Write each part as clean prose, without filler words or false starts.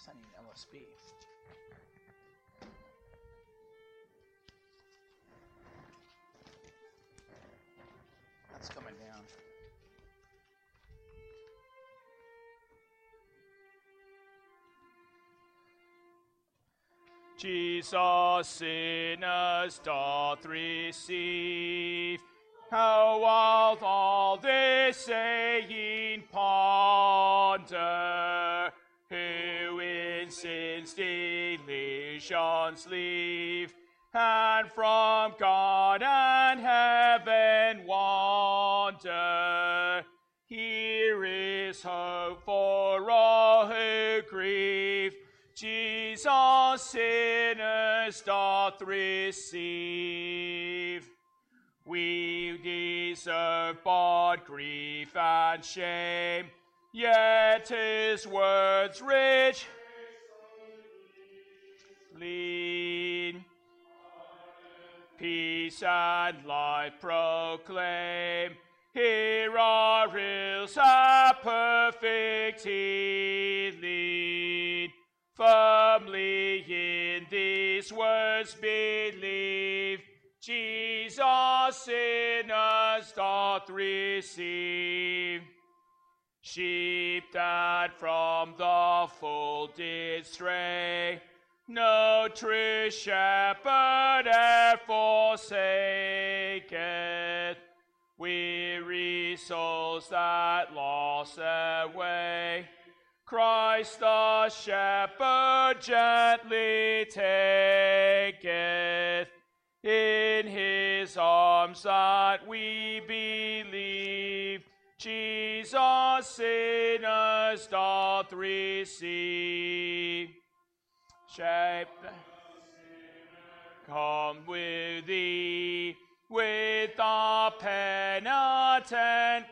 guess I need an LSB. That's coming down. Jesus sinners doth receive. How wilt all this saying ponder? Who in sin's delusions leave, and from God and heaven wander. Here is hope for all who grieve. Jesus sinners doth receive. We deserve but grief and shame, yet his words rich lean. Peace and life proclaim. Here are hills of perfect healing. Firmly in these words believe. Jesus sinners doth receive. Sheep that from the fold did stray, no true shepherd e'er forsaketh. Weary souls that lost their way, Christ the shepherd gently taketh. In his arms that we believe, Jesus sinners doth receive. Shape, come with thee, with the penitent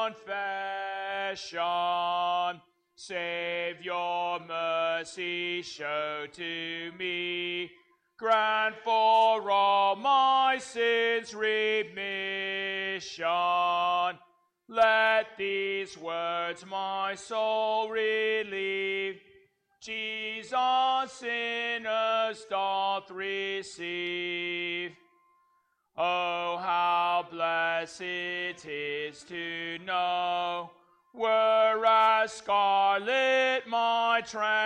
confession. Savior, mercy show to me. Grant for all my sins remission. Let these words my soul relieve. Jesus sinners doth receive. Oh, how blessed it is to know, were as scarlet my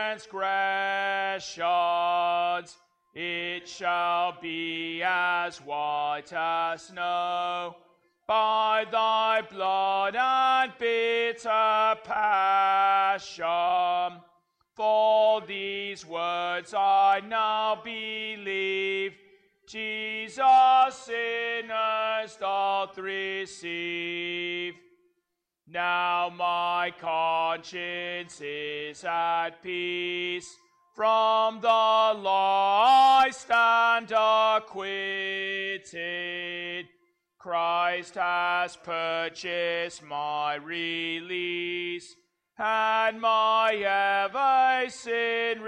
transgressions, it shall be as white as snow, by thy blood and bitter passion. For these words I now believe, Jesus sinners doth receive. Now my conscience is at peace, from the law I stand acquitted. Christ has purchased my release, and my every sin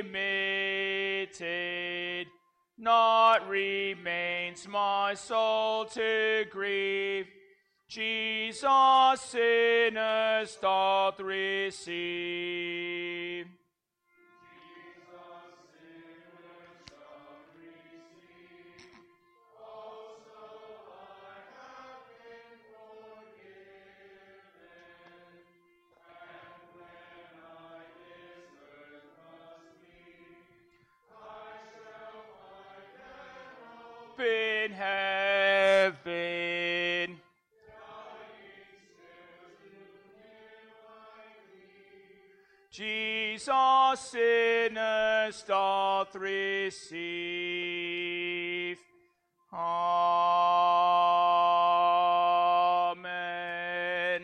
remitted. Not remains my soul to grieve, Jesus sinners doth receive. In heaven, Jesus sinners doth receive. Amen.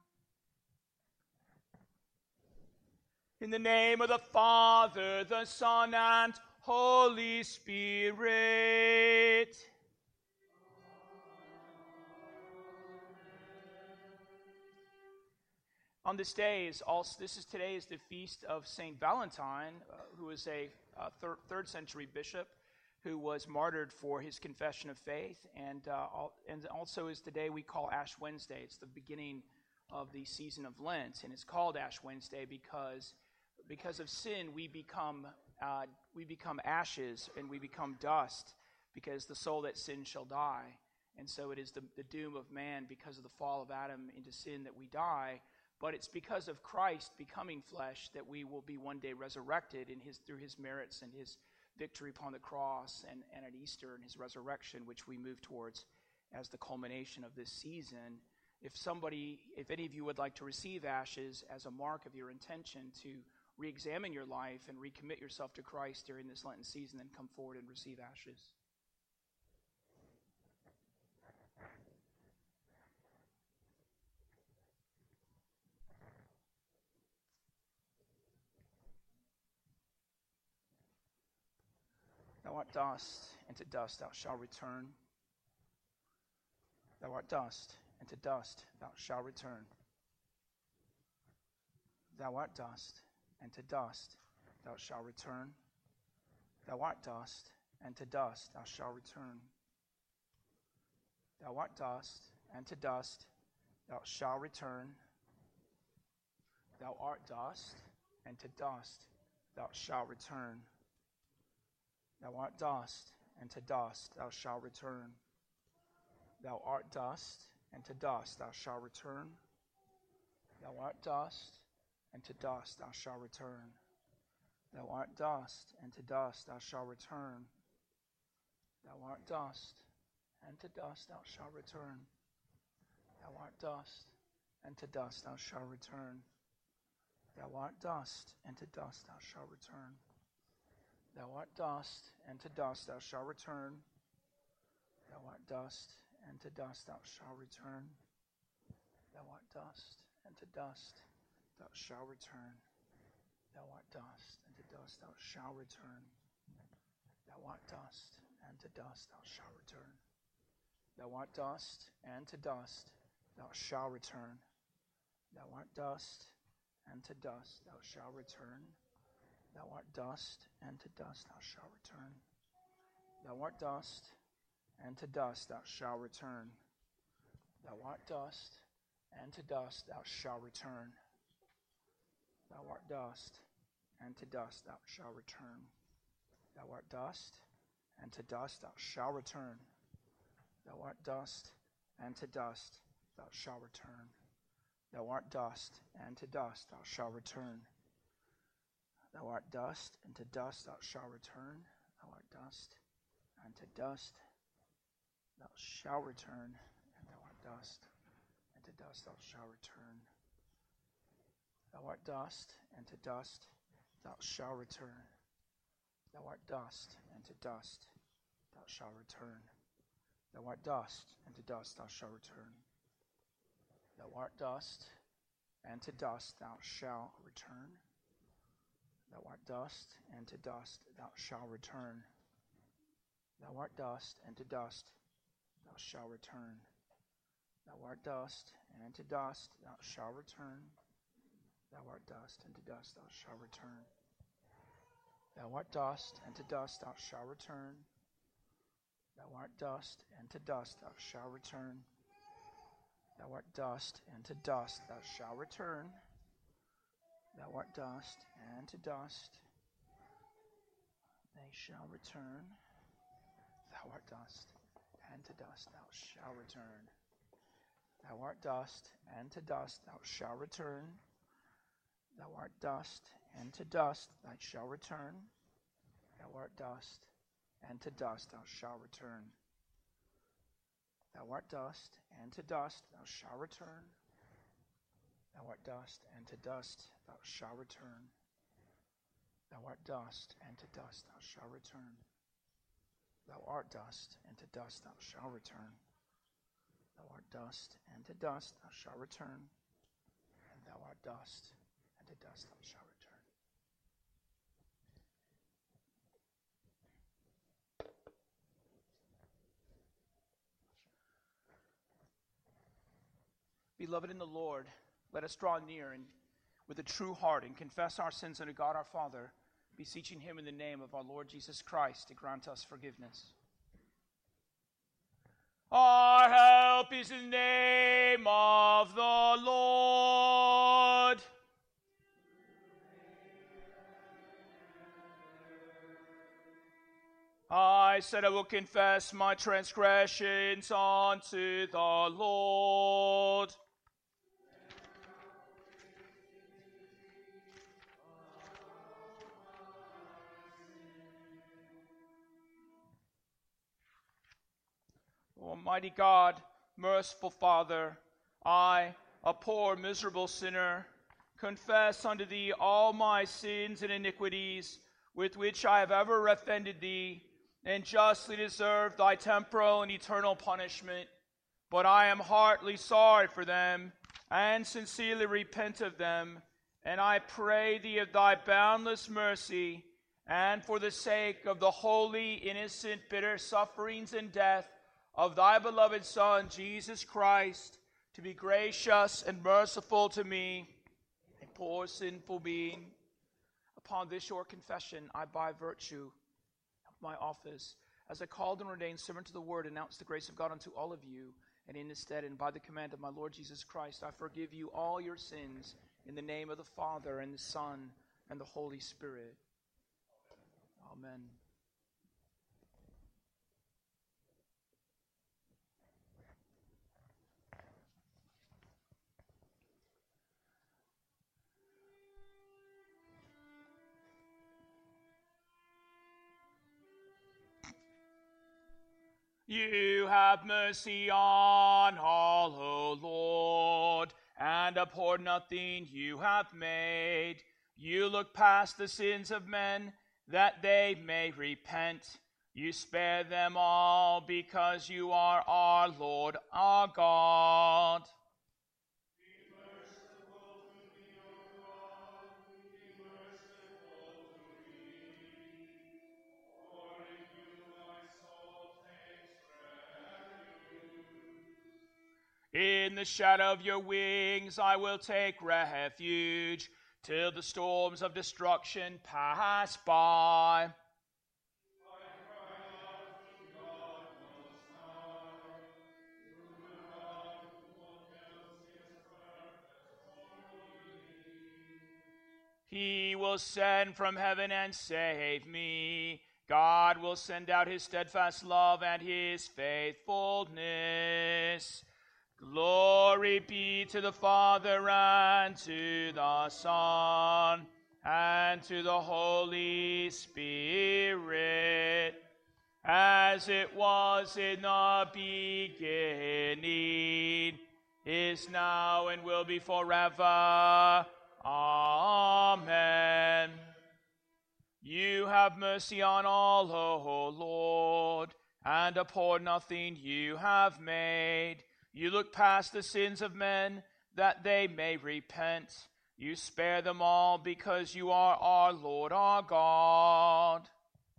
In the name of the Father, the Son, and Holy Spirit. On this day today is the feast of Saint Valentine, who is a third century bishop who was martyred for his confession of faith, and also is the day we call Ash Wednesday. It's the beginning of the season of Lent, and it's called Ash Wednesday because Because of sin, we become ashes and we become dust, because the soul that sins shall die. And so it is the doom of man because of the fall of Adam into sin that we die. But it's because of Christ becoming flesh that we will be one day resurrected through his merits and his victory upon the cross, and at Easter and his resurrection, which we move towards as the culmination of this season. If any of you would like to receive ashes as a mark of your intention to re-examine your life and recommit yourself to Christ during this Lenten season, then come forward and receive ashes. Thou art dust, and to dust thou shalt return. Thou art dust, and to dust thou shalt return. Thou art dust, and to dust thou shalt return. Thou art dust, and to dust thou shalt return. Thou art dust, and to dust thou shalt return. Thou art dust, and to dust thou shalt return. Thou art dust, and to dust thou shalt return. Thou art dust, and to dust thou shalt return. Thou art dust, and to dust thou shalt return. Thou art dust, and to dust thou shalt return. Thou art dust, and to dust thou shalt return. Thou art dust, and to dust thou shalt return. Thou art dust, and to dust thou shalt return. Thou art dust, and to dust thou shalt return. Thou art dust, and to dust thou shalt return. Thou art dust, and to dust thou shalt return. Thou art dust, and to dust thou shalt return. Thou art dust, and to dust thou shalt return. Thou art dust, and to dust thou shalt return. Thou art dust, and to dust thou shalt return. Thou art dust, and to dust thou shalt return. Thou art dust, and to dust thou shalt return. Thou art dust, and to dust thou shalt return. Thou art dust, and to dust thou shalt return. Thou art dust, and to dust thou shalt return. Thou art dust, and to dust thou shalt return. Thou art dust, and to dust thou shalt return. Thou art dust, and to dust thou shalt return. Thou art dust, and to dust thou shalt return. And thou art dust, and to dust thou shalt return. Thou art dust, and to dust thou shalt return. Thou art dust, and to dust thou shalt return. Thou art dust, and to dust thou shalt return. Thou art dust, and to dust thou shalt return. Thou art dust, and to dust thou shalt return. Thou art dust, and to dust thou shalt return. Thou art dust, and to dust thou shalt return. Thou art dust, and to dust thou shalt return. Thou art dust, and to dust thou shalt return. Thou art dust, and to dust thou shalt return. Thou art dust, and to dust thou shalt return. Thou art dust, and to dust they shall return. Thou art dust, and to dust thou shalt return. Thou art dust, and to dust thou shalt return. Thou art dust, and to dust thou shalt return. Thou art dust, and to dust thou shalt return. Thou art dust, and to dust thou shalt return. Thou art dust, and to dust thou shalt return. Thou art dust, and to dust thou shalt return. Thou art dust, and to dust thou shalt return. Thou art dust, and to dust thou shalt return. And thou art dust, and to dust thou shalt return. Beloved in the Lord, let us draw near and with a true heart and confess our sins unto God our Father, beseeching him in the name of our Lord Jesus Christ to grant us forgiveness. Our help is in the name of the Lord. I said I will confess my transgressions unto the Lord. Almighty God, merciful Father, I, a poor miserable sinner, confess unto thee all my sins and iniquities with which I have ever offended thee, and justly deserve thy temporal and eternal punishment. But I am heartily sorry for them, and sincerely repent of them, and I pray thee of thy boundless mercy, and for the sake of the holy, innocent, bitter sufferings and death of thy beloved Son, Jesus Christ, to be gracious and merciful to me, a poor sinful being. Upon this your confession, I, by virtue of my office, as a called and ordained servant to the word, announce the grace of God unto all of you, and in his stead, and by the command of my Lord Jesus Christ, I forgive you all your sins, in the name of the Father, and the Son, and the Holy Spirit. Amen. You have mercy on all, O Lord, and abhor nothing you have made. You look past the sins of men, that they may repent. You spare them all, because you are our Lord, our God. In the shadow of your wings I will take refuge, till the storms of destruction pass by. He will send from heaven and save me. God will send out his steadfast love and his faithfulness. Glory be to the Father, and to the Son, and to the Holy Spirit, as it was in the beginning, is now, and will be forever. Amen. You have mercy on all, O Lord, and abhor nothing you have made. You look past the sins of men, that they may repent. You spare them all, because you are our Lord, our God.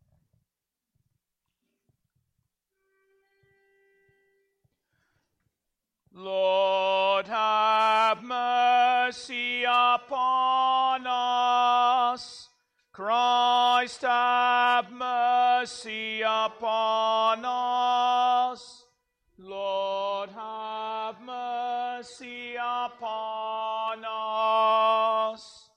Lord, have mercy upon us. Christ, have mercy upon us. Lord, have mercy upon us.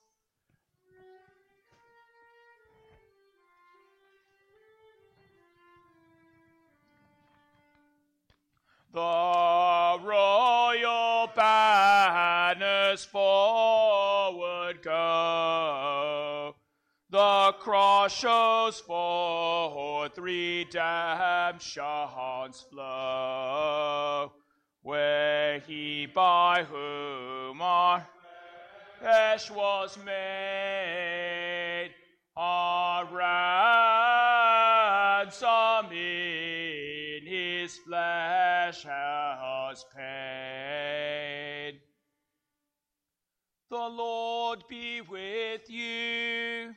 The royal banners forward go. The cross shows forth redemption's flow, where he by whom our flesh was made, our ransom in his flesh has paid. The Lord be with you.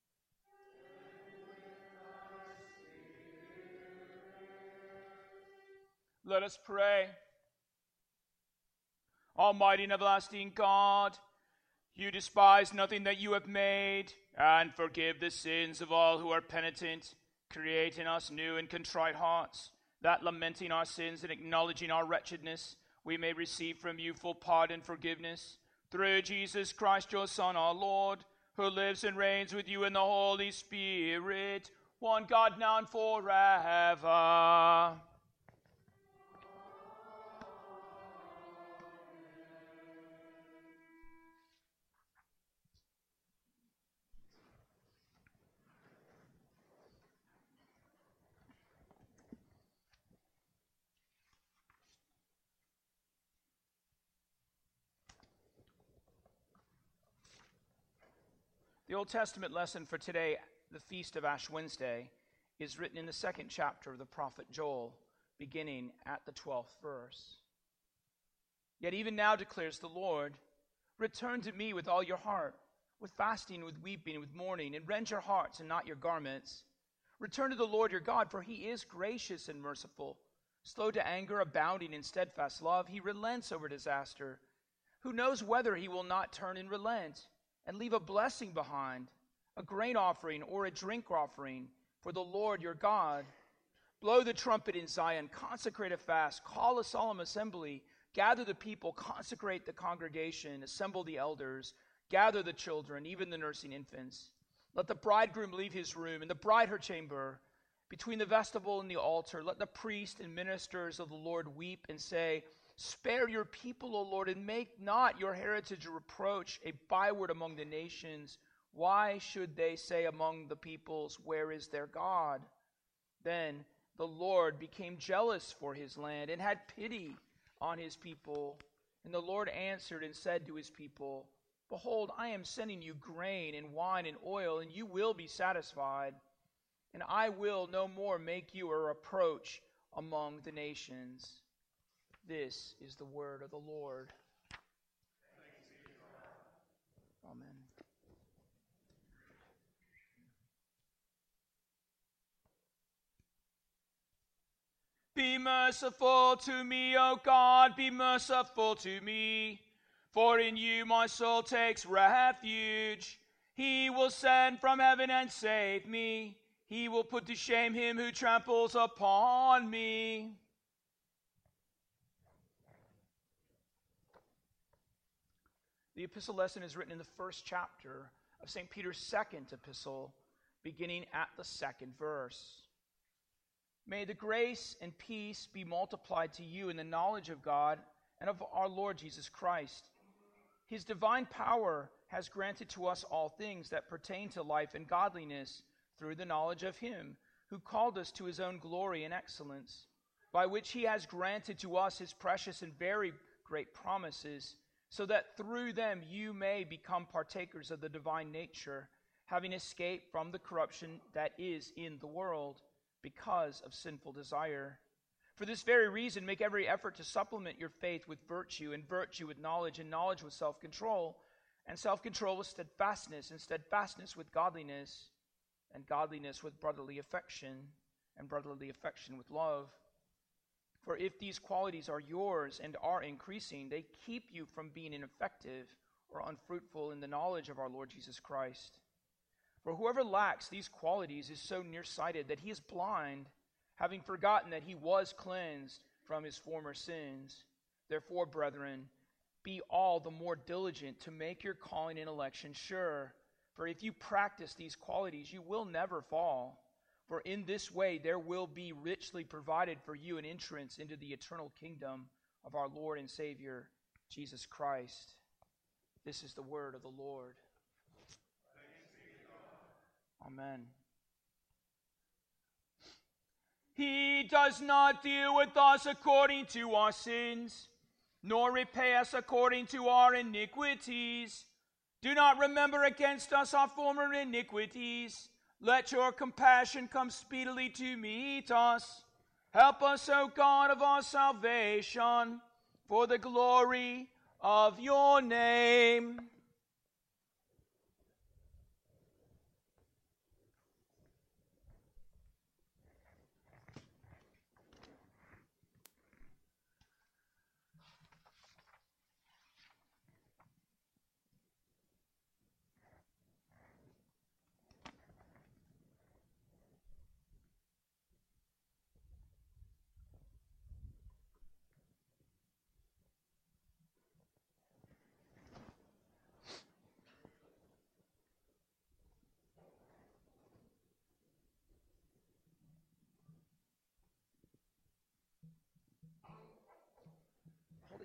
Let us pray. Almighty and everlasting God, you despise nothing that you have made, and forgive the sins of all who are penitent. Create in us new and contrite hearts, that lamenting our sins and acknowledging our wretchedness, we may receive from you full pardon and forgiveness. Through Jesus Christ, your Son, our Lord, who lives and reigns with you in the Holy Spirit, one God now and forever. The Old Testament lesson for today, the Feast of Ash Wednesday, is written in the second chapter of the prophet Joel, beginning at the 12th verse. Yet even now declares the Lord, return to me with all your heart, with fasting, with weeping, with mourning, and rend your hearts and not your garments. Return to the Lord your God, for he is gracious and merciful, slow to anger, abounding in steadfast love. He relents over disaster. Who knows whether he will not turn and relent, and leave a blessing behind, a grain offering or a drink offering for the Lord your God. Blow the trumpet in Zion, consecrate a fast, call a solemn assembly, gather the people, consecrate the congregation, assemble the elders, gather the children, even the nursing infants. Let the bridegroom leave his room, and the bride her chamber. Between the vestibule and the altar, let the priests and ministers of the Lord weep and say, spare your people, O Lord, and make not your heritage a reproach, a byword among the nations. Why should they say among the peoples, where is their God? Then the Lord became jealous for his land and had pity on his people. And the Lord answered and said to his people, behold, I am sending you grain and wine and oil, and you will be satisfied. And I will no more make you a reproach among the nations. This is the word of the Lord. Amen. Be merciful to me, O God, be merciful to me. For in you my soul takes refuge. He will send from heaven and save me. He will put to shame him who tramples upon me. The epistle lesson is written in the first chapter of St. Peter's second epistle, beginning at the second verse. May the grace and peace be multiplied to you in the knowledge of God and of our Lord Jesus Christ. His divine power has granted to us all things that pertain to life and godliness through the knowledge of him who called us to his own glory and excellence, by which he has granted to us his precious and very great promises, so that through them you may become partakers of the divine nature, having escaped from the corruption that is in the world because of sinful desire. For this very reason, make every effort to supplement your faith with virtue, and virtue with knowledge, and knowledge with self-control, and self-control with steadfastness, and steadfastness with godliness, and godliness with brotherly affection, and brotherly affection with love. For if these qualities are yours and are increasing, they keep you from being ineffective or unfruitful in the knowledge of our Lord Jesus Christ. For whoever lacks these qualities is so nearsighted that he is blind, having forgotten that he was cleansed from his former sins. Therefore, brethren, be all the more diligent to make your calling and election sure. For if you practice these qualities, you will never fall. For in this way there will be richly provided for you an entrance into the eternal kingdom of our Lord and Savior, Jesus Christ. This is the word of the Lord. Amen. He does not deal with us according to our sins, nor repay us according to our iniquities. Do not remember against us our former iniquities. Let your compassion come speedily to meet us. Help us, O God of our salvation, for the glory of your name.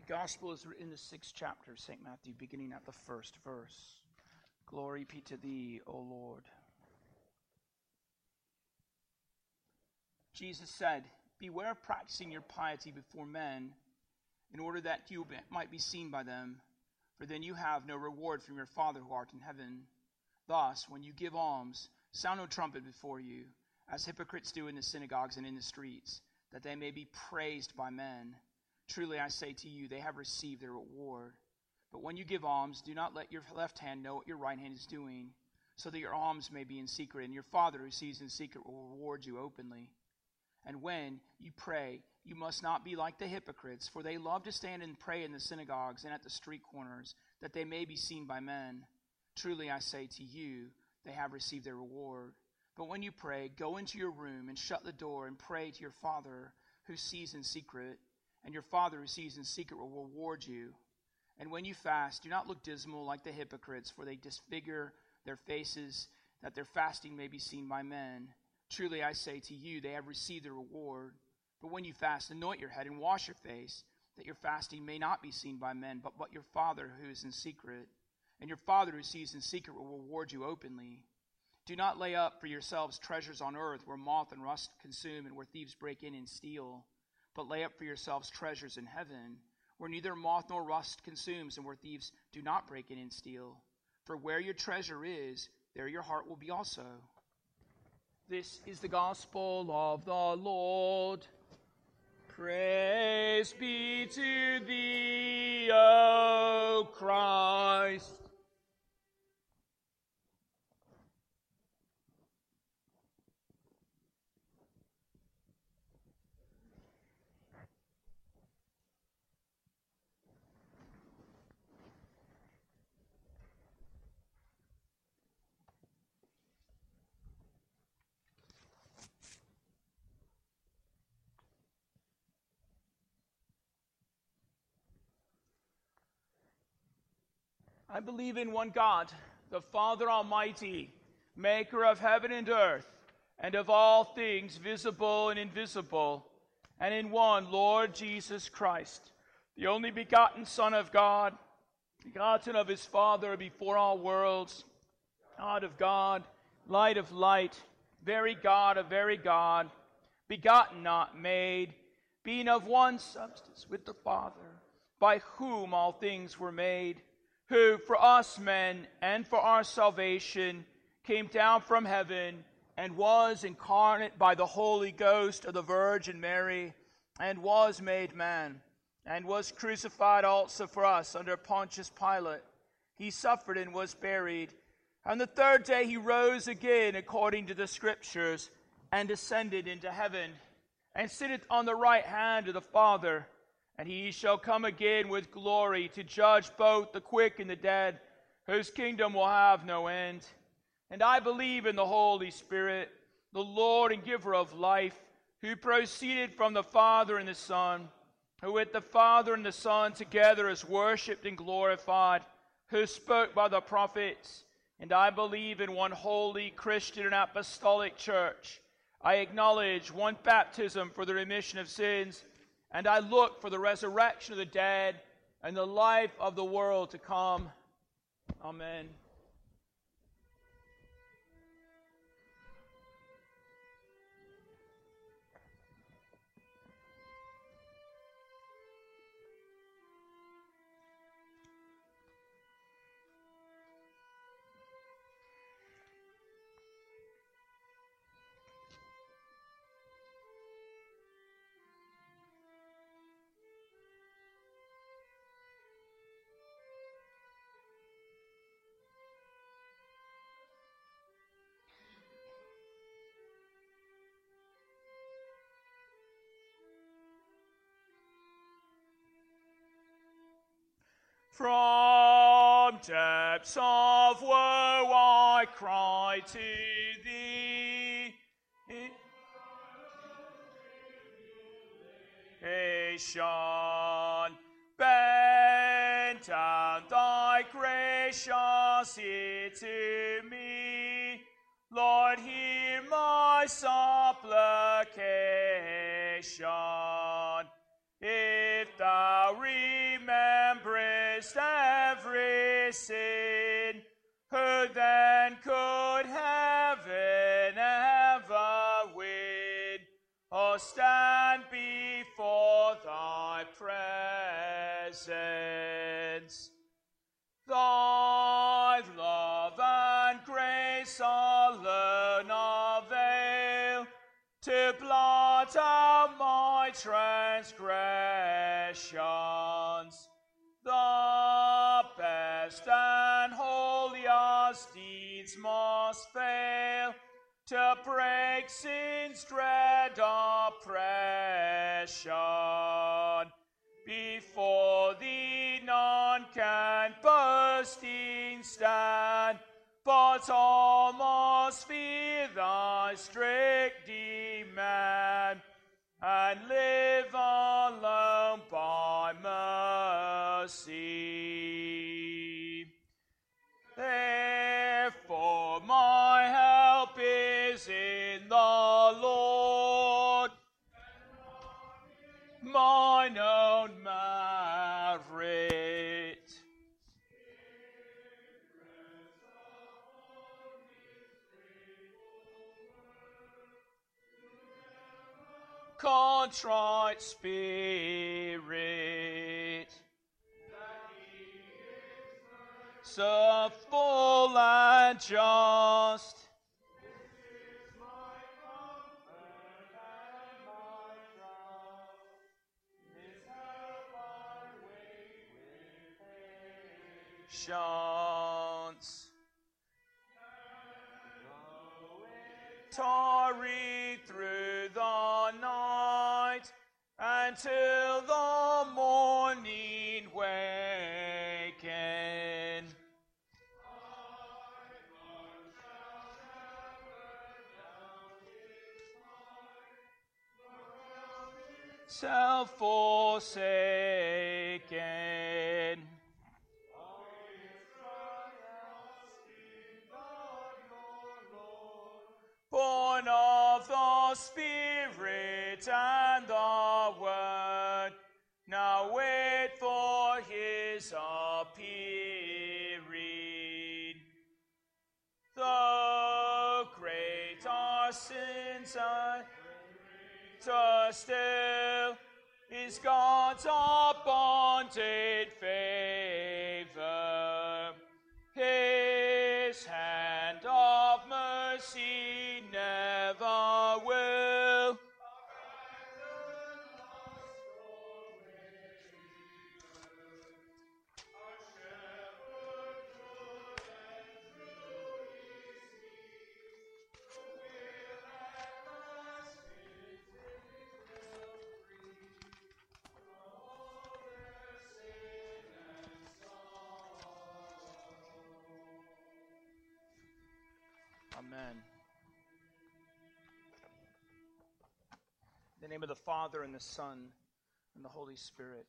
Gospel is in the 6th chapter of St. Matthew, beginning at the 1st verse. Glory be to thee, O Lord. Jesus said, "Beware of practicing your piety before men, in order that you might be seen by them, for then you have no reward from your Father who art in heaven. Thus, when you give alms, sound no trumpet before you, as hypocrites do in the synagogues and in the streets, that they may be praised by men. Truly I say to you, they have received their reward. But when you give alms, do not let your left hand know what your right hand is doing, so that your alms may be in secret, and your Father who sees in secret will reward you openly. And when you pray, you must not be like the hypocrites, for they love to stand and pray in the synagogues and at the street corners, that they may be seen by men. Truly I say to you, they have received their reward. But when you pray, go into your room and shut the door and pray to your Father who sees in secret, and your Father who sees in secret will reward you. And when you fast, do not look dismal like the hypocrites, for they disfigure their faces, that their fasting may be seen by men. Truly I say to you, they have received their reward. But when you fast, anoint your head and wash your face, that your fasting may not be seen by men, but your Father who is in secret. And your Father who sees in secret will reward you openly. Do not lay up for yourselves treasures on earth, where moth and rust consume and where thieves break in and steal. But lay up for yourselves treasures in heaven, where neither moth nor rust consumes and where thieves do not break in and steal. For where your treasure is, there your heart will be also." This is the gospel of the Lord. Praise be to thee, O Christ. I believe in one God, the Father Almighty, maker of heaven and earth, and of all things visible and invisible, and in one Lord Jesus Christ, the only begotten Son of God, begotten of his Father before all worlds, God of God, light of light, very God of very God, begotten, not made, being of one substance with the Father, by whom all things were made, who for us men and for our salvation came down from heaven and was incarnate by the Holy Ghost of the Virgin Mary, and was made man, and was crucified also for us under Pontius Pilate. He suffered and was buried. And the third day he rose again according to the Scriptures, and ascended into heaven, and sitteth on the right hand of the Father. And he shall come again with glory to judge both the quick and the dead, whose kingdom will have no end. And I believe in the Holy Spirit, the Lord and giver of life, who proceeded from the Father and the Son, who with the Father and the Son together is worshipped and glorified, who spoke by the prophets. And I believe in one holy Christian and apostolic church. I acknowledge one baptism for the remission of sins, and I look for the resurrection of the dead and the life of the world to come. Amen. From depths of woe I cry to thee. Nation, bend down thy gracious ear to me. Lord, hear my supplication. If thou remain cleansed every sin, who then could heaven ever win, or stand before thy presence? Thy love and grace alone avail to blot out my transgressions. The best and holiest deeds must fail to break sin's dread oppression. Before thee none can boasting stand, but all must fear thy strict demand, and live alone by mercy. Therefore my help is in the Lord, mine own merit. Contrite spirit, so full and just. Chance. Tarry through the night until the morning waken. Self-forsaken. Born of the Spirit and the Word, now wait for his appearing. Though great our sins and still is God's abundant favor. His hand of mercy never will. Amen. In the name of the Father, and the Son, and the Holy Spirit.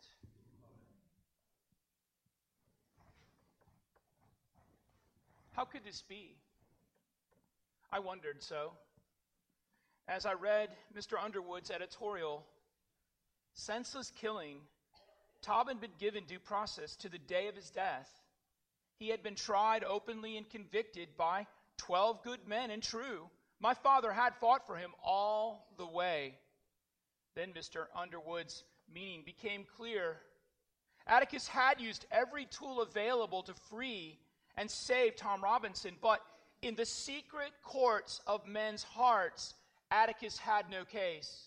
How could this be? I wondered so. As I read Mr. Underwood's editorial, senseless killing, Tom had been given due process to the day of his death. He had been tried openly and convicted by 12 good men and true. My father had fought for him all the way. Then Mr. Underwood's meaning became clear. Atticus had used every tool available to free and save Tom Robinson, but in the secret courts of men's hearts, Atticus had no case.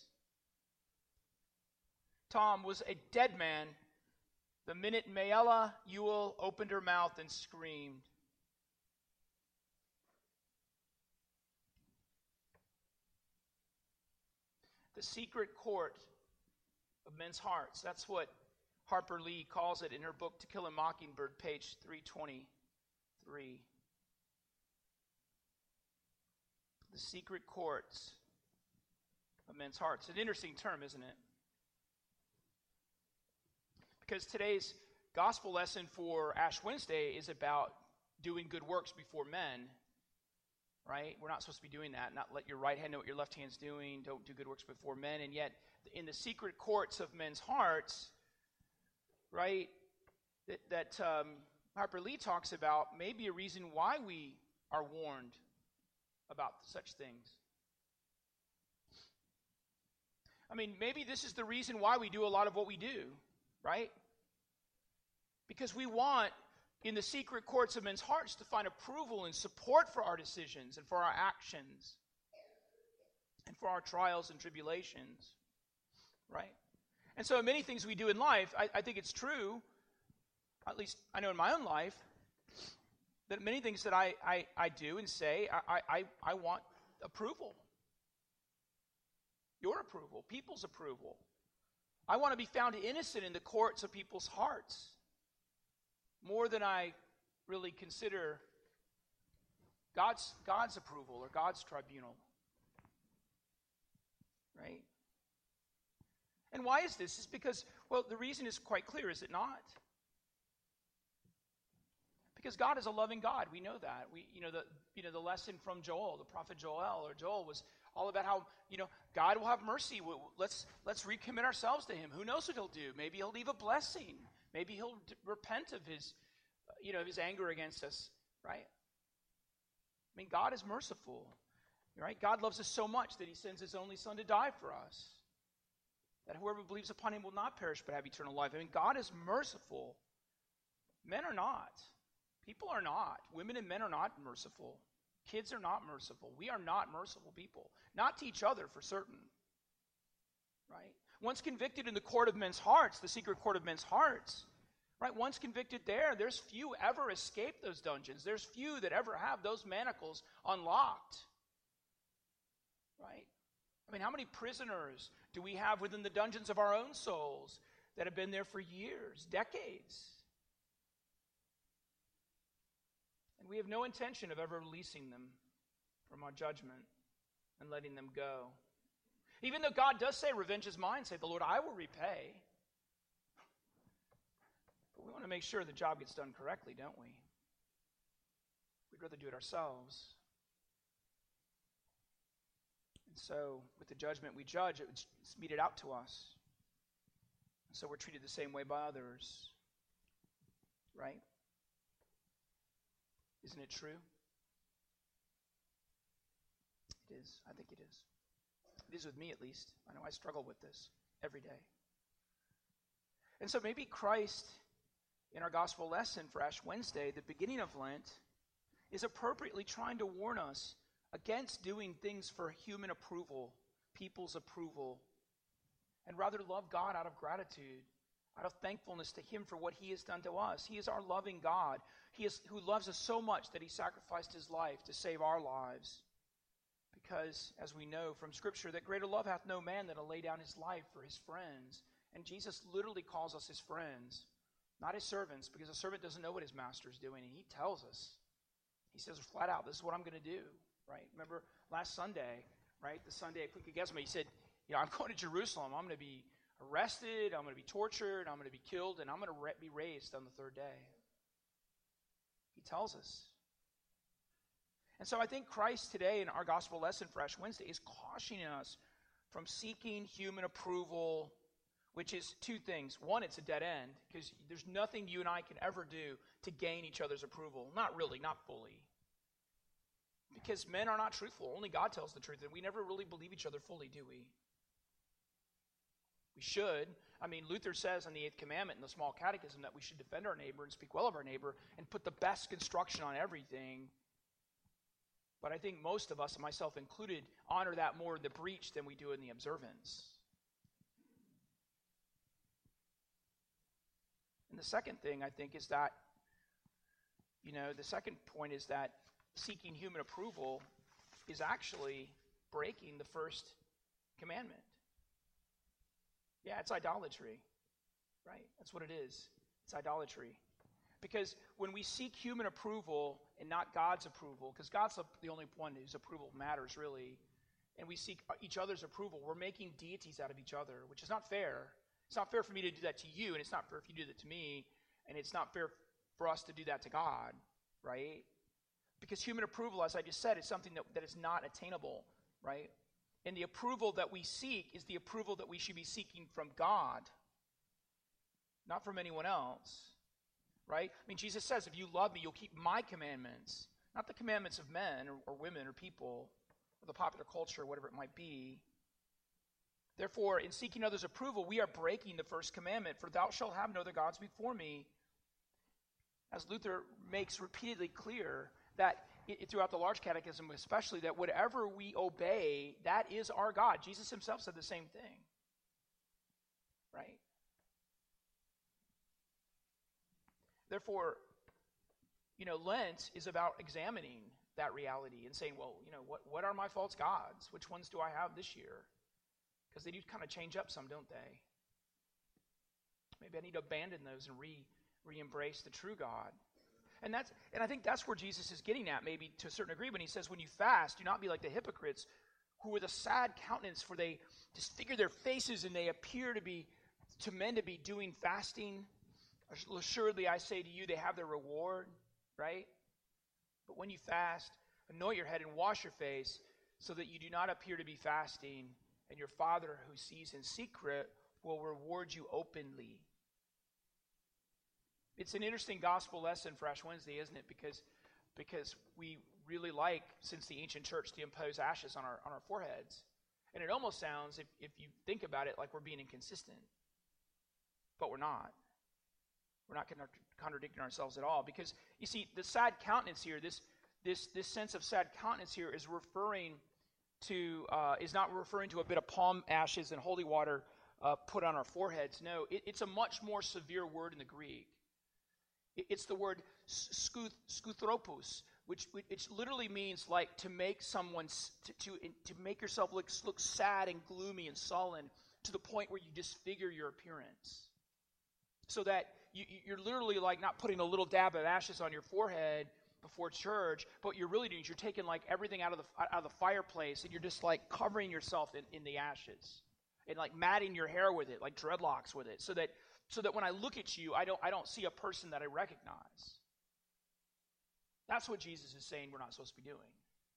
Tom was a dead man the minute Mayella Ewell opened her mouth and screamed. The secret court of men's hearts. That's what Harper Lee calls it in her book To Kill a Mockingbird, page 323. The secret courts of men's hearts. An interesting term, isn't it? Because today's gospel lesson for Ash Wednesday is about doing good works before men. Right? We're not supposed to be doing that. Not let your right hand know what your left hand's doing. Don't do good works before men. And yet, in the secret courts of men's hearts, right, that Harper Lee talks about may be a reason why we are warned about such things. I mean, maybe this is the reason why we do a lot of what we do, right? Because we want, in the secret courts of men's hearts, to find approval and support for our decisions and for our actions and for our trials and tribulations, right? And so many things we do in life, I think it's true, at least I know in my own life, that many things that I do and say, I want approval. Your approval, people's approval. I want to be found innocent in the courts of people's hearts more than I really consider God's approval or God's tribunal. Right? And why is this? It's because, well, the reason is quite clear, is it not? Because God is a loving God. We know that. The lesson from Joel, the prophet Joel was all about how, God will have mercy. Let's recommit ourselves to him. Who knows what he'll do? Maybe he'll leave a blessing. Maybe he'll repent of his anger against us, right? I mean, God is merciful, right? God loves us so much that he sends his only son to die for us, that whoever believes upon him will not perish but have eternal life. I mean, God is merciful. Men are not. People are not. Women and men are not merciful. Kids are not merciful. We are not merciful people. Not to each other, for certain. Right? Once convicted in the court of men's hearts, the secret court of men's hearts, right? Once convicted there's few ever escape those dungeons. There's few that ever have those manacles unlocked. Right? I mean, how many prisoners do we have within the dungeons of our own souls that have been there for years, decades? And we have no intention of ever releasing them from our judgment and letting them go. Even though God does say, revenge is mine, say the Lord, I will repay. But we want to make sure the job gets done correctly, don't we? We'd rather do it ourselves. And so, with the judgment we judge, it's meted out to us. So we're treated the same way by others. Right? Isn't it true? It is. I think it is. It is with me, at least. I know I struggle with this every day. And so maybe Christ, in our gospel lesson for Ash Wednesday, the beginning of Lent, is appropriately trying to warn us against doing things for human approval, people's approval, and rather love God out of gratitude, out of thankfulness to him for what he has done to us. He is our loving God. Who loves us so much that he sacrificed his life to save our lives. Because, as we know from Scripture, that greater love hath no man than to lay down his life for his friends. And Jesus literally calls us his friends, not his servants, because a servant doesn't know what his master is doing. And he tells us. He says flat out, this is what I'm going to do. Right? Remember last Sunday, right? The Sunday at Quick Gesma, he said, I'm going to Jerusalem. I'm going to be arrested. I'm going to be tortured. I'm going to be killed. And I'm going to be raised on the third day. He tells us. And so I think Christ today in our gospel lesson for Ash Wednesday is cautioning us from seeking human approval, which is two things. One, it's a dead end, because there's nothing you and I can ever do to gain each other's approval. Not really, not fully. Because men are not truthful. Only God tells the truth, and we never really believe each other fully, do we? We should. I mean, Luther says in the Eighth Commandment in the Small Catechism that we should defend our neighbor and speak well of our neighbor and put the best construction on everything. But I think most of us, myself included, honor that more in the breach than we do in the observance. And the second thing, I think, is that, the second point is that seeking human approval is actually breaking the first commandment. Yeah, it's idolatry, right? That's what it is. It's idolatry. Because when we seek human approval and not God's approval, because God's the only one whose approval matters, really, and we seek each other's approval, we're making deities out of each other, which is not fair. It's not fair for me to do that to you, and it's not fair if you do that to me, and it's not fair for us to do that to God, right? Because human approval, as I just said, is something that is not attainable, right? And the approval that we seek is the approval that we should be seeking from God, not from anyone else. right? I mean, Jesus says, if you love me, you'll keep my commandments, not the commandments of men or women or people or the popular culture or whatever it might be. Therefore, in seeking others' approval, we are breaking the first commandment, for thou shalt have no other gods before me. As Luther makes repeatedly clear that throughout the Large Catechism especially, that whatever we obey, that is our God. Jesus himself said the same thing, right? Therefore, Lent is about examining that reality and saying, well, what are my false gods? Which ones do I have this year? Because they do kind of change up some, don't they? Maybe I need to abandon those and re-embrace the true God. And I think that's where Jesus is getting at, maybe to a certain degree, when he says, when you fast, do not be like the hypocrites who with a sad countenance, for they disfigure their faces and they appear to men to be doing fasting. Assuredly, I say to you, they have their reward, right? But when you fast, anoint your head and wash your face, so that you do not appear to be fasting, and your Father who sees in secret will reward you openly. It's an interesting gospel lesson for Ash Wednesday, isn't it? Because we really like, since the ancient church, to impose ashes on our foreheads. And it almost sounds, if you think about it, like we're being inconsistent. But we're not. We're not contradicting ourselves at all. Because, you see, the sad countenance here, this sense of sad countenance here is not referring to a bit of palm ashes and holy water put on our foreheads. No, it's a much more severe word in the Greek. It's the word skuthropos, which literally means like to make someone to make yourself look sad and gloomy and sullen to the point where you disfigure your appearance, so that you're literally like not putting a little dab of ashes on your forehead before church, but what you're really doing is you're taking like everything out of the fireplace and you're just like covering yourself in the ashes and like matting your hair with it, like dreadlocks with it, so that when I look at you, I don't see a person that I recognize. That's what Jesus is saying we're not supposed to be doing.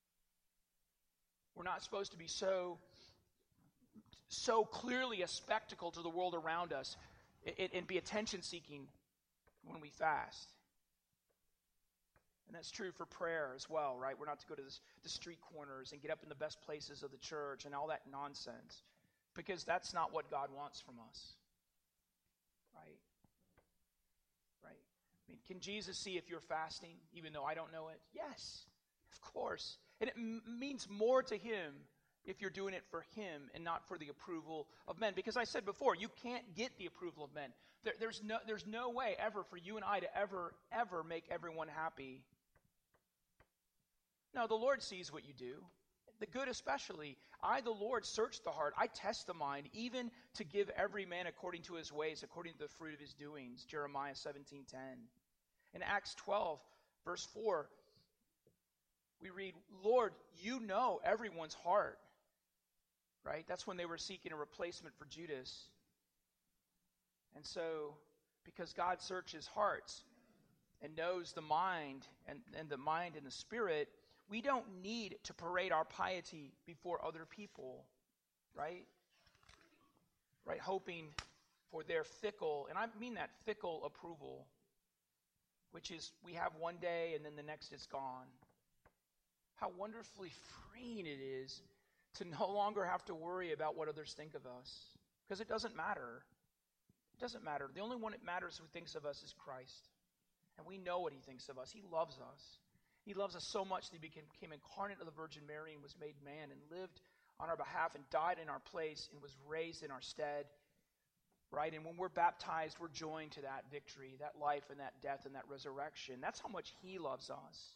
We're not supposed to be so clearly a spectacle to the world around us and be attention-seeking when we fast. And that's true for prayer as well, right? We're not to go to the street corners and get up in the best places of the church and all that nonsense, because that's not what God wants from us. Right? Right? I mean, can Jesus see if you're fasting, even though I don't know it? Yes, of course. And it means more to him if you're doing it for him and not for the approval of men. Because I said before, you can't get the approval of men. There's no way ever for you and I to ever make everyone happy. No, the Lord sees what you do. The good especially. I, the Lord, search the heart. I test the mind, even to give every man according to his ways, according to the fruit of his doings. Jeremiah 17:10. In Acts 12, verse 4, we read, Lord, you know everyone's heart. Right? That's when they were seeking a replacement for Judas. And so, because God searches hearts and knows the mind and the mind and the spirit, we don't need to parade our piety before other people, right? Right, hoping for their fickle, and I mean that fickle approval, which is we have one day and then the next it's gone. How wonderfully freeing it is to no longer have to worry about what others think of us, because it doesn't matter. It doesn't matter. The only one that matters who thinks of us is Christ, and we know what he thinks of us. He loves us. He loves us so much that he became incarnate of the Virgin Mary and was made man and lived on our behalf and died in our place and was raised in our stead, right? And when we're baptized, we're joined to that victory, that life and that death and that resurrection. That's how much he loves us.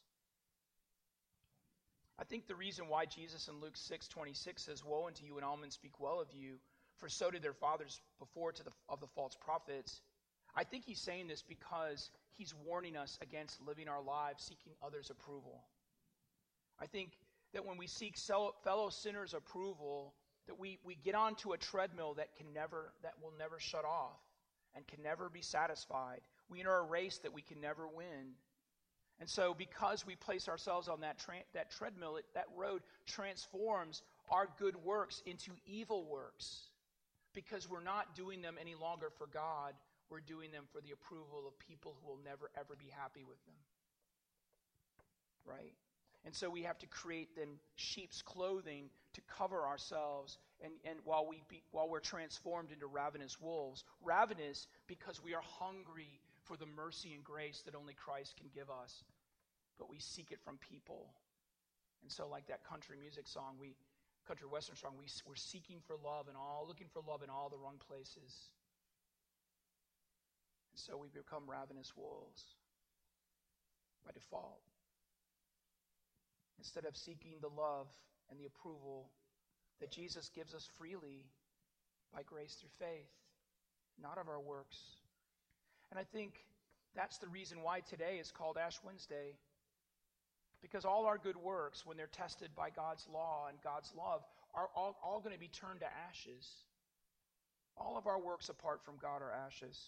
I think the reason why Jesus in Luke 6:26 says, "Woe unto you when all men speak well of you, for so did their fathers before of the false prophets," I think he's saying this because he's warning us against living our lives seeking others' approval. I think that when we seek fellow sinners' approval, that we get onto a treadmill that will never shut off and can never be satisfied. We enter a race that we can never win. And so because we place ourselves on that treadmill, that road transforms our good works into evil works, because we're not doing them any longer for God. we're doing them for the approval of people who will never, ever be happy with them. Right? And so we have to create then sheep's clothing to cover ourselves, and while we're transformed into ravenous wolves. Ravenous because we are hungry for the mercy and grace that only Christ can give us, but we seek it from people. And so, like that country music song, country western song, we're seeking for love and looking for love in all the wrong places. And so we become ravenous wolves by default. Instead of seeking the love and the approval that Jesus gives us freely by grace through faith, not of our works. And I think that's the reason why today is called Ash Wednesday. Because all our good works, when they're tested by God's law and God's love, are all going to be turned to ashes. All of our works apart from God are ashes.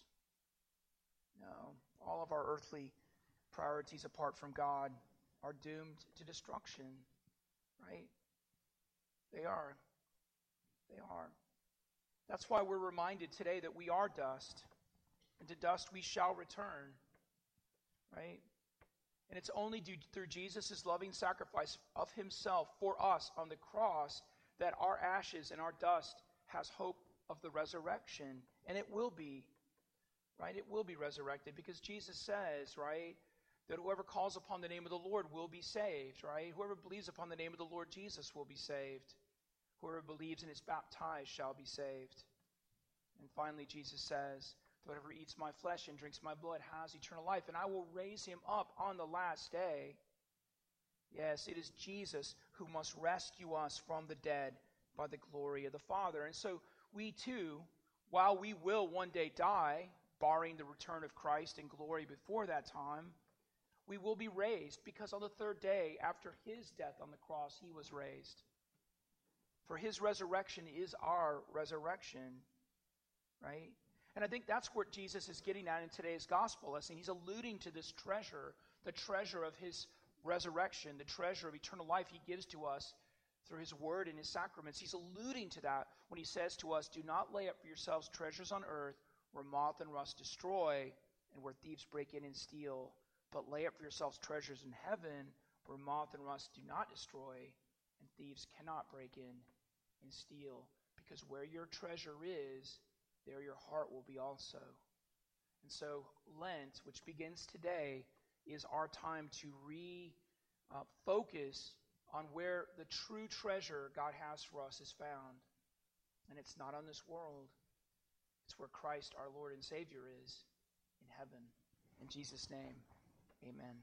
No, all of our earthly priorities apart from God are doomed to destruction, right? They are. They are. That's why we're reminded today that we are dust, and to dust we shall return, right? And it's only through Jesus' loving sacrifice of himself for us on the cross that our ashes and our dust has hope of the resurrection. And it will be, right? It will be resurrected because Jesus says, right, that whoever calls upon the name of the Lord will be saved, right? Whoever believes upon the name of the Lord Jesus will be saved. Whoever believes and is baptized shall be saved. And finally, Jesus says, whoever eats my flesh and drinks my blood has eternal life, and I will raise him up on the last day. Yes, it is Jesus who must rescue us from the dead by the glory of the Father. And so we too, while we will one day die, barring the return of Christ in glory before that time, we will be raised, because on the third day after his death on the cross, he was raised. For his resurrection is our resurrection, right? And I think that's what Jesus is getting at in today's gospel lesson. He's alluding to this treasure, the treasure of his resurrection, the treasure of eternal life he gives to us through his word and his sacraments. He's alluding to that when he says to us, do not lay up for yourselves treasures on earth where moth and rust destroy and where thieves break in and steal, but lay up for yourselves treasures in heaven where moth and rust do not destroy and thieves cannot break in and steal. Because where your treasure is, there your heart will be also. And so Lent, which begins today, is our time to focus on where the true treasure God has for us is found. And it's not on this world. It's where Christ, our Lord and Savior, is in heaven. In Jesus' name, amen.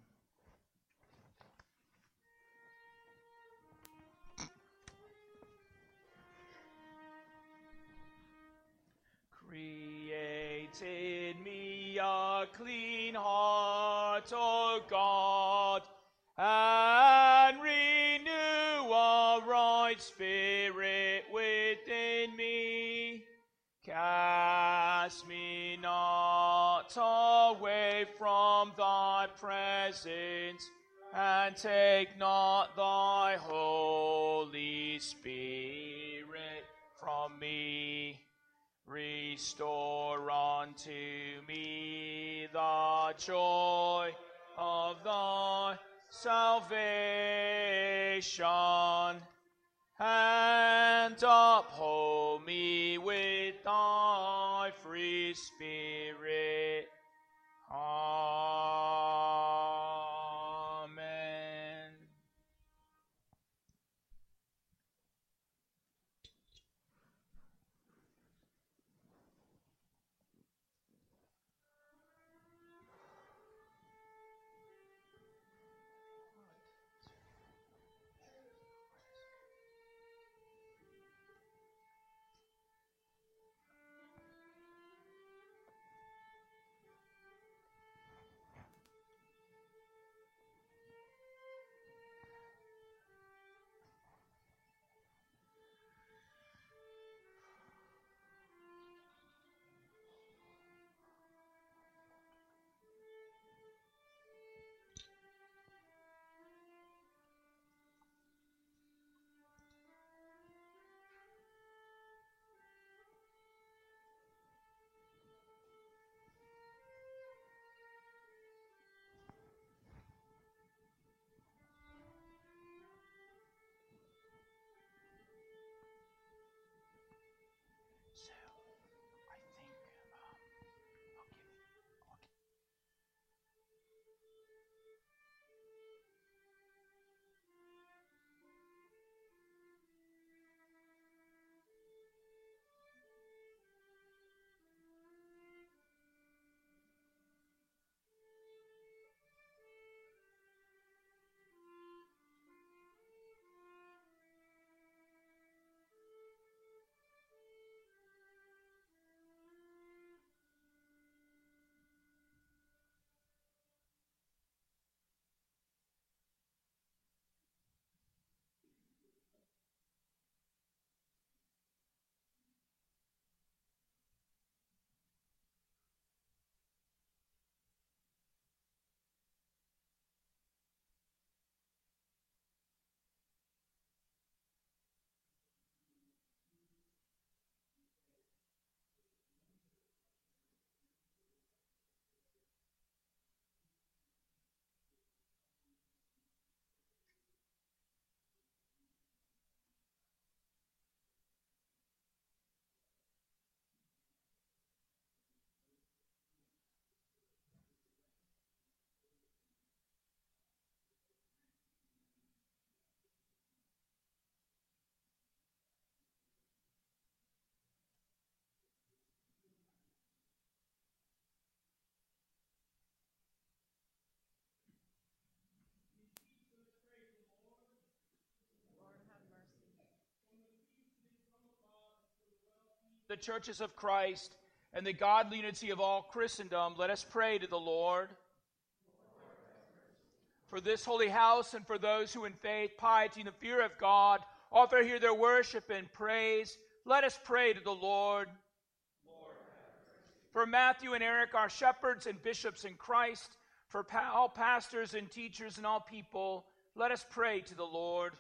Create in me a clean heart, O God, and renew a right spirit within me. Cast me not away from thy presence, and take not thy Holy Spirit from me. Restore unto me the joy of thy salvation, and uphold me with thy free spirit. Amen. the churches of Christ, and the godly unity of all Christendom, let us pray to the Lord. For this holy house and for those who in faith, piety, and the fear of God offer here their worship and praise, let us pray to the Lord. For Matthew and Eric, our shepherds and bishops in Christ, for all pastors and teachers and all people, let us pray to the Lord.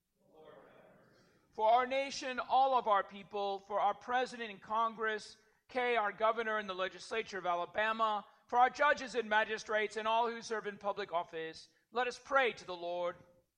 For our nation, all of our people, for our president and Congress, Kay, our governor in the legislature of Alabama, for our judges and magistrates and all who serve in public office, let us pray to the Lord.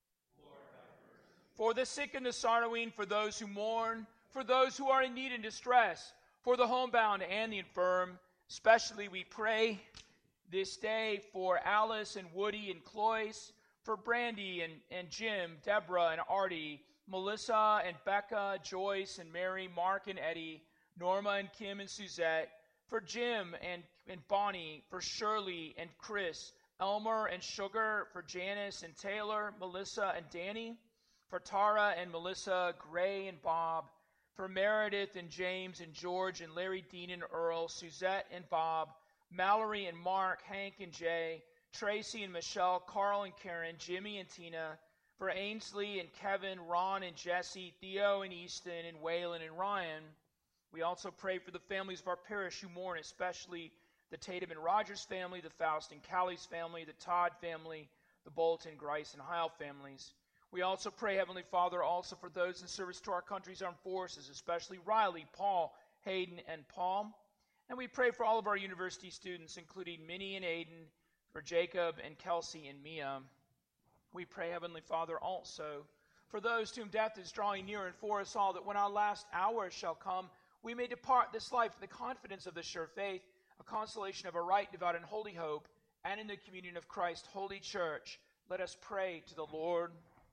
For the sick and the sorrowing, for those who mourn, for those who are in need and distress, for the homebound and the infirm, especially we pray this day for Alice and Woody and Cloyce, for Brandy and Jim, Deborah and Artie, Melissa and Becca, Joyce and Mary, Mark and Eddie, Norma and Kim and Suzette, for Jim and Bonnie, for Shirley and Chris, Elmer and Sugar, for Janice and Taylor, Melissa and Danny, for Tara and Melissa, Gray and Bob, for Meredith and James and George and Larry, Dean and Earl, Suzette and Bob, Mallory and Mark, Hank and Jay, Tracy and Michelle, Carl and Karen, Jimmy and Tina, for Ainsley and Kevin, Ron and Jesse, Theo and Easton, and Waylon and Ryan. We also pray for the families of our parish who mourn, especially the Tatum and Rogers family, the Faust and Callie's family, the Todd family, the Bolton, Grice, and Heil families. We also pray, Heavenly Father, also for those in service to our country's armed forces, especially Riley, Paul, Hayden, and Paul. And we pray for all of our university students, including Minnie and Aiden, for Jacob and Kelsey and Mia. We pray, Heavenly Father, also for those to whom death is drawing near, and for us all, that when our last hour shall come, we may depart this life in the confidence of the sure faith, a consolation of a right, devout, and holy hope, and in the communion of Christ's holy church. Let us pray to the Lord.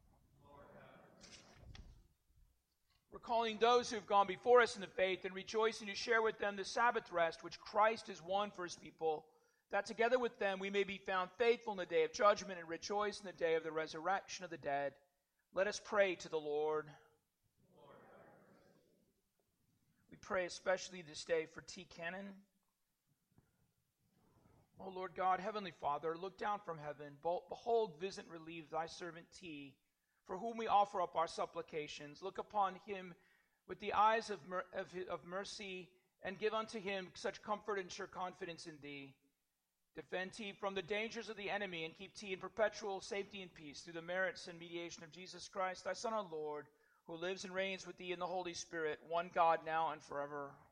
Recalling those who have gone before us in the faith, and rejoicing to share with them the Sabbath rest which Christ has won for his people, that together with them we may be found faithful in the day of judgment and rejoice in the day of the resurrection of the dead. Let us pray to the Lord. We pray especially this day for T. Cannon. O Lord God, Heavenly Father, look down from heaven. Behold, visit and relieve thy servant T., for whom we offer up our supplications. Look upon him with the eyes of mercy, and give unto him such comfort and sure confidence in thee. Defend T from the dangers of the enemy, and keep T in perpetual safety and peace through the merits and mediation of Jesus Christ, thy Son, our Lord, who lives and reigns with thee in the Holy Spirit, one God, now and forever.